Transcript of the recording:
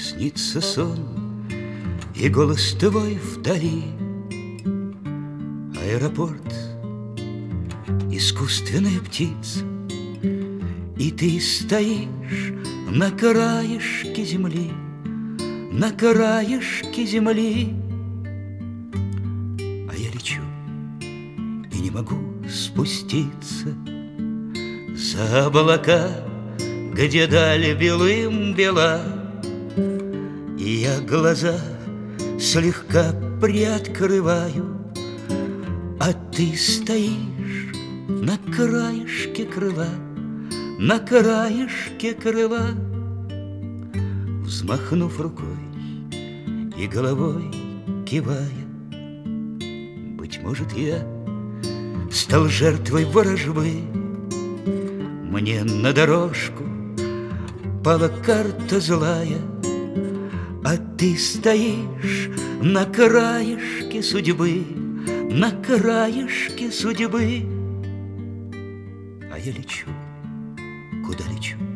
снится сон и голос твой вдали. Аэропорт, искусственная птица, и ты стоишь на краешке земли, на краешке земли. А я лечу и не могу спуститься за облака, где даль белым бела. И я глаза слегка приоткрываю, а ты стоишь на краешке крыла, на краешке крыла. Взмахнув рукой и головой кивая, быть может, я стал жертвой ворожбы. Мне на дорожку пала карта злая, а ты стоишь на краешке судьбы, на краешке судьбы. А я лечу, куда лечу?